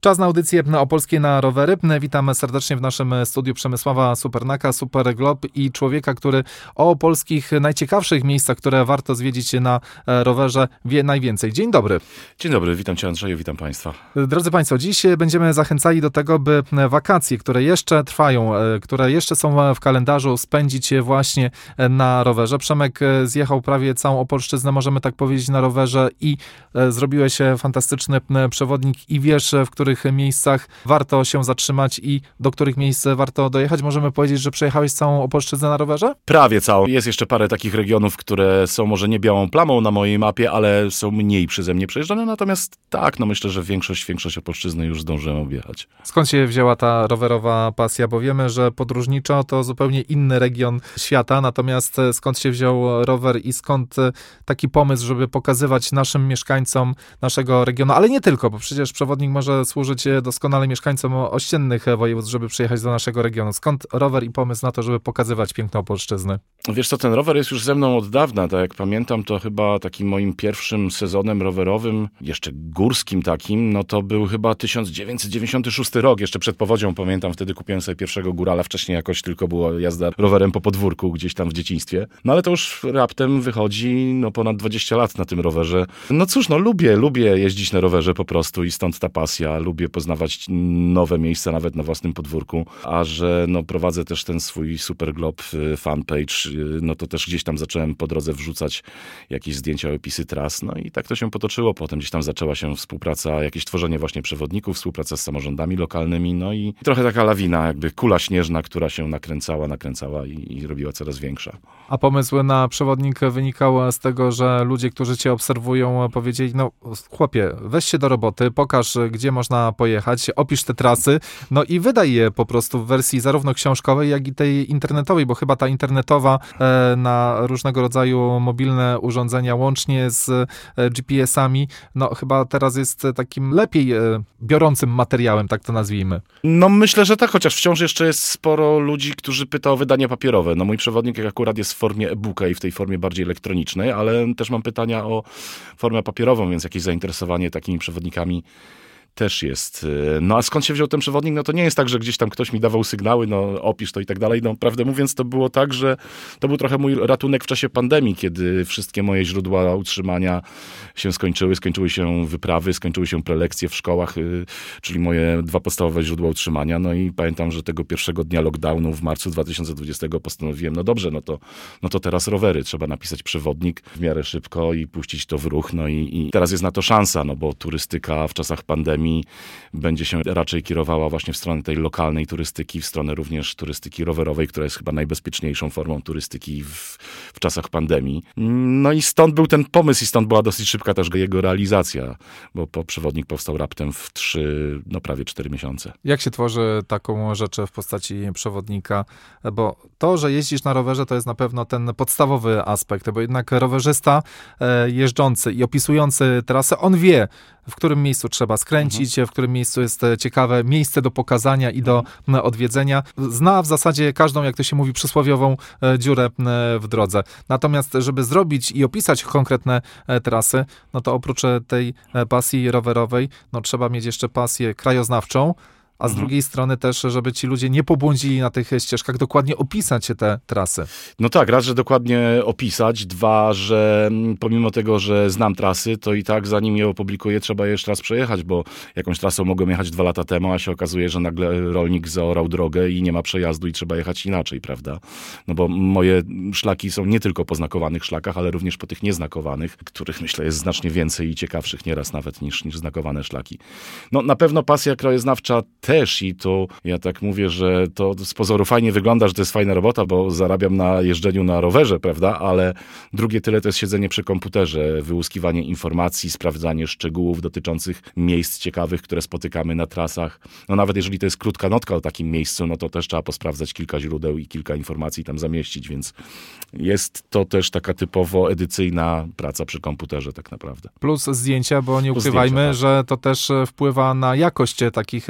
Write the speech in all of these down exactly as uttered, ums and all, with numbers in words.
Czas na audycję Opolskie na rowery. Witam serdecznie w naszym studiu Przemysława Supernaka, Superglob i człowieka, który o polskich najciekawszych miejscach, które warto zwiedzić na rowerze, wie najwięcej. Dzień dobry. Dzień dobry, witam Cię Andrzeju, witam Państwa. Drodzy Państwo, dziś będziemy zachęcali do tego, by wakacje, które jeszcze trwają, które jeszcze są w kalendarzu, spędzić właśnie na rowerze. Przemek zjechał prawie całą Opolszczyznę, możemy tak powiedzieć, na rowerze i zrobiłeś fantastyczny przewodnik i wiesz, w których miejscach warto się zatrzymać i do których miejsc warto dojechać. Możemy powiedzieć, że przejechałeś całą Opolszczyznę na rowerze? Prawie całą. Jest jeszcze parę takich regionów, które są może nie białą plamą na mojej mapie, ale są mniej przeze mnie przejeżdżane. Natomiast tak, no myślę, że większość, większość Opolszczyzny już zdążyłem objechać. Skąd się wzięła ta rowerowa pasja? Bo wiemy, że podróżniczo to zupełnie inny region świata. Natomiast skąd się wziął rower i skąd taki pomysł, żeby pokazywać naszym mieszkańcom naszego regionu, ale nie tylko, bo przecież przewodnik może służyć doskonale mieszkańcom ościennych województw, żeby przyjechać do naszego regionu. Skąd rower i pomysł na to, żeby pokazywać piękno Opolszczyzny? Wiesz co, ten rower jest już ze mną od dawna, tak jak pamiętam, to chyba takim moim pierwszym sezonem rowerowym, jeszcze górskim takim, no to był chyba tysiąc dziewięćset dziewięćdziesiąty szósty rok, jeszcze przed powodzią, pamiętam, wtedy kupiłem sobie pierwszego górala, wcześniej jakoś tylko była jazda rowerem po podwórku gdzieś tam w dzieciństwie. No ale to już raptem wychodzi no ponad dwadzieścia lat na tym rowerze. No cóż, no lubię, lubię jeździć na rowerze po prostu i stąd ta pasja, lubię poznawać nowe miejsca nawet na własnym podwórku, a że no prowadzę też ten swój Superglob fanpage, no to też gdzieś tam zacząłem po drodze wrzucać jakieś zdjęcia, opisy tras, no i tak to się potoczyło. Potem gdzieś tam zaczęła się współpraca, jakieś tworzenie właśnie przewodników, współpraca z samorządami lokalnymi, no i trochę taka lawina, jakby kula śnieżna, która się nakręcała, nakręcała i, i robiła coraz większa. A pomysł na przewodnik wynikał z tego, że ludzie, którzy cię obserwują, powiedzieli, no chłopie, weź się do roboty, pokaż, gdzie można pojechać, opisz te trasy, no i wydaj je po prostu w wersji zarówno książkowej, jak i tej internetowej, bo chyba ta internetowa e, na różnego rodzaju mobilne urządzenia, łącznie z e, G P S-ami, no chyba teraz jest takim lepiej e, biorącym materiałem, tak to nazwijmy. No myślę, że tak, chociaż wciąż jeszcze jest sporo ludzi, którzy pyta o wydanie papierowe. No mój przewodnik akurat jest w formie e-booka i w tej formie bardziej elektronicznej, ale też mam pytania o formę papierową, więc jakieś zainteresowanie takimi przewodnikami też jest. No a skąd się wziął ten przewodnik? No to nie jest tak, że gdzieś tam ktoś mi dawał sygnały, no opisz to i tak dalej. No prawdę mówiąc, to było tak, że to był trochę mój ratunek w czasie pandemii, kiedy wszystkie moje źródła utrzymania się skończyły. Skończyły się wyprawy, skończyły się prelekcje w szkołach, czyli moje dwa podstawowe źródła utrzymania. No i pamiętam, że tego pierwszego dnia lockdownu w marcu dwa tysiące dwudziestego postanowiłem, no dobrze, no to, no to teraz rowery. Trzeba napisać przewodnik w miarę szybko i puścić to w ruch. No i, i teraz jest na to szansa, no bo turystyka w czasach pandemii będzie się raczej kierowała właśnie w stronę tej lokalnej turystyki, w stronę również turystyki rowerowej, która jest chyba najbezpieczniejszą formą turystyki w, w czasach pandemii. No i stąd był ten pomysł i stąd była dosyć szybka też jego realizacja, bo po przewodnik powstał raptem w trzy, no prawie cztery miesiące. Jak się tworzy taką rzecz w postaci przewodnika? Bo to, że jeździsz na rowerze, to jest na pewno ten podstawowy aspekt, bo jednak rowerzysta jeżdżący i opisujący trasę, on wie, w którym miejscu trzeba skręcić, mhm. w którym miejscu jest ciekawe miejsce do pokazania i do mhm. odwiedzenia. Zna w zasadzie każdą, jak to się mówi, przysłowiową dziurę w drodze. Natomiast, żeby zrobić i opisać konkretne trasy, no to oprócz tej pasji rowerowej, no trzeba mieć jeszcze pasję krajoznawczą, a z mhm. drugiej strony też, żeby ci ludzie nie pobłądzili na tych ścieżkach, dokładnie opisać te trasy. No tak, raz, że dokładnie opisać, dwa, że pomimo tego, że znam trasy, to i tak zanim je opublikuję, trzeba je jeszcze raz przejechać, bo jakąś trasą mogłem jechać dwa lata temu, a się okazuje, że nagle rolnik zaorał drogę i nie ma przejazdu i trzeba jechać inaczej, prawda? No bo moje szlaki są nie tylko po znakowanych szlakach, ale również po tych nieznakowanych, których myślę jest znacznie więcej i ciekawszych nieraz nawet niż, niż znakowane szlaki. No na pewno pasja krajoznawcza też i to ja tak mówię, że to z pozoru fajnie wygląda, że to jest fajna robota, bo zarabiam na jeżdżeniu na rowerze, prawda, ale drugie tyle to jest siedzenie przy komputerze, wyłuskiwanie informacji, sprawdzanie szczegółów dotyczących miejsc ciekawych, które spotykamy na trasach. No nawet jeżeli to jest krótka notka o takim miejscu, no to też trzeba posprawdzać kilka źródeł i kilka informacji tam zamieścić, więc jest to też taka typowo edycyjna praca przy komputerze tak naprawdę. Plus zdjęcia, bo nie ukrywajmy, zdjęcia, tak. że to też wpływa na jakość takich przewodników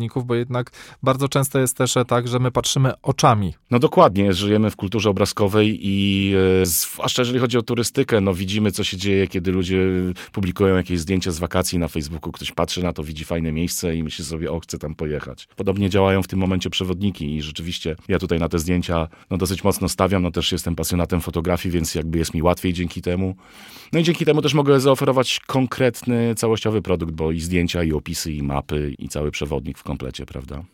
przewodników, bo jednak bardzo często jest też tak, że my patrzymy oczami. No dokładnie, żyjemy w kulturze obrazkowej i e, zwłaszcza jeżeli chodzi o turystykę, no widzimy, co się dzieje, kiedy ludzie publikują jakieś zdjęcia z wakacji na Facebooku, ktoś patrzy na to, widzi fajne miejsce i myśli sobie, o, chcę tam pojechać. Podobnie działają w tym momencie przewodniki i rzeczywiście ja tutaj na te zdjęcia no dosyć mocno stawiam, no też jestem pasjonatem fotografii, więc jakby jest mi łatwiej dzięki temu. No i dzięki temu też mogę zaoferować konkretny, całościowy produkt, bo i zdjęcia, i opisy, i mapy, i cały przewodnik w komplecie, prawda?